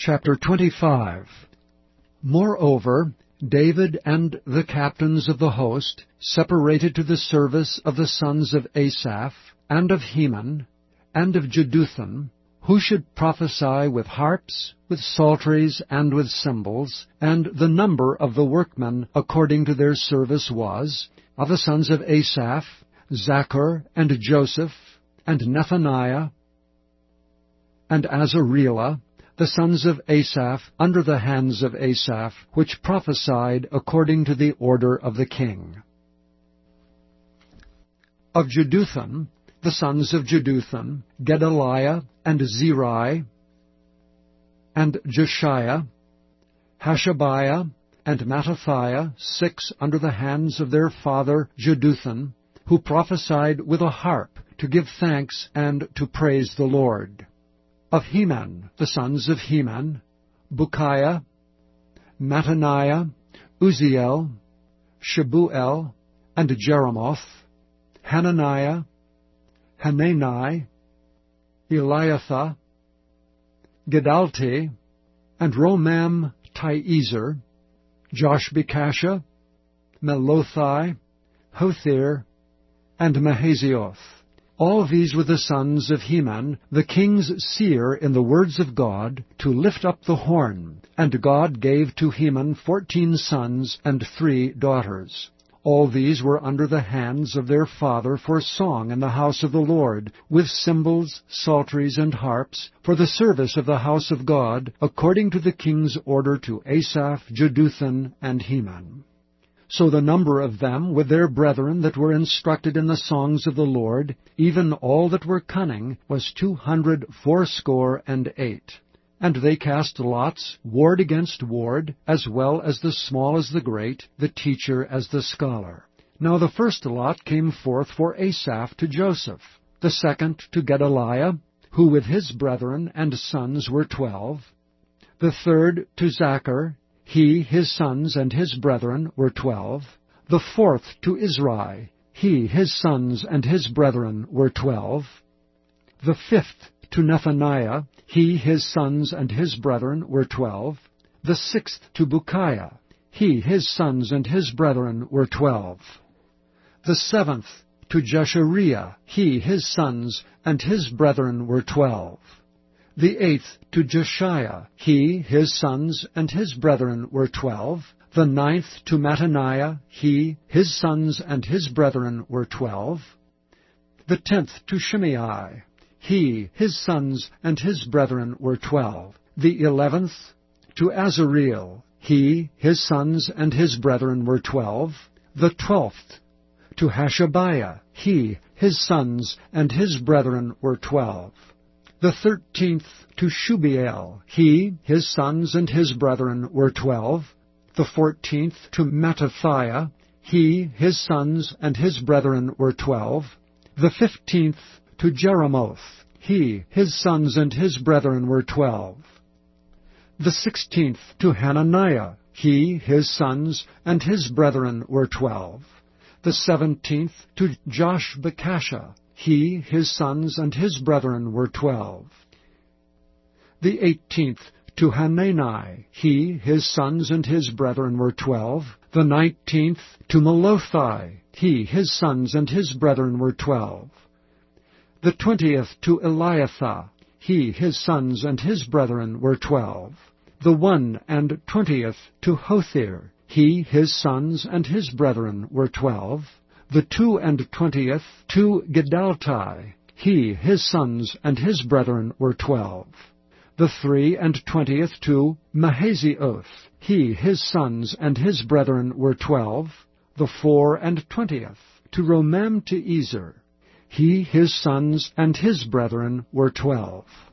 Chapter 25. Moreover, David and the captains of the host separated to the service of the sons of Asaph, and of Heman, and of Jeduthun, who should prophesy with harps, with psalteries, and with cymbals, and the number of the workmen according to their service was, of the sons of Asaph, Zachar, and Joseph, and Nethaniah, and Azarela, the sons of Asaph, under the hands of Asaph, which prophesied according to the order of the king. Of Jeduthun, the sons of Jeduthun, Gedaliah, and Zeri, and Jeshiah, Hashabiah, and Mattathiah, 6 under the hands of their father Jeduthun, who prophesied with a harp, to give thanks and to praise the Lord. Of Heman, the sons of Heman, Bukiah, Mattaniah, Uzziel, Shebuel, and Jeremoth, Hananiah, Hanani, Eliathah, Gedalti, and Romam-Tiezer, Joshbekashah, Melothai, Hothir, and Mahazioth. All these were the sons of Heman, the king's seer in the words of God, to lift up the horn. And God gave to Heman 14 sons and 3 daughters. All these were under the hands of their father for song in the house of the Lord, with cymbals, psalteries, and harps, for the service of the house of God, according to the king's order to Asaph, Jeduthun, and Heman. So the number of them with their brethren that were instructed in the songs of the Lord, even all that were cunning, was 268. And they cast lots, ward against ward, as well as the small as the great, the teacher as the scholar. Now the first lot came forth for Asaph to Joseph, the second to Gedaliah, who with his brethren and sons were 12, the third to Zachar, he, his sons, and his brethren were 12. The fourth to Izri, he, his sons, and his brethren were 12. The fifth to Nethaniah, he, his sons, and his brethren were 12. The sixth to Bukiah, he, his sons, and his brethren were 12. The seventh to Jeshariah, he, his sons, and his brethren were 12. The eighth to Jeshiah, he, his sons, and his brethren were 12. The ninth to Mattaniah, he, his sons, and his brethren were 12. The 10th to Shimei, he, his sons, and his brethren were 12. The 11th to Azareel, he, his sons, and his brethren were 12. The 12th to Hashabiah, he, his sons, and his brethren were 12. The 13th to Shubael, he, his sons, and his brethren were 12. The 14th to Mattathiah, he, his sons, and his brethren were 12. The 15th to Jeremoth, he, his sons, and his brethren were 12. The 16th to Hananiah, he, his sons, and his brethren were 12. The 17th to Joshbekashah, he, his sons, and his brethren were 12. The 18th to Hanani, he, his sons, and his brethren were 12. The 19th to Melothai, he, his sons, and his brethren were 12. The 20th to Eliathah, he, his sons, and his brethren were 12. The 21st to Hothir, he, his sons, and his brethren were 12. The 22nd to Gedalti, he, his sons, and his brethren were 12. The 23rd to Mahazioth, he, his sons, and his brethren were 12. The 24th to Romam-Tiezer, he, his sons, and his brethren were 12.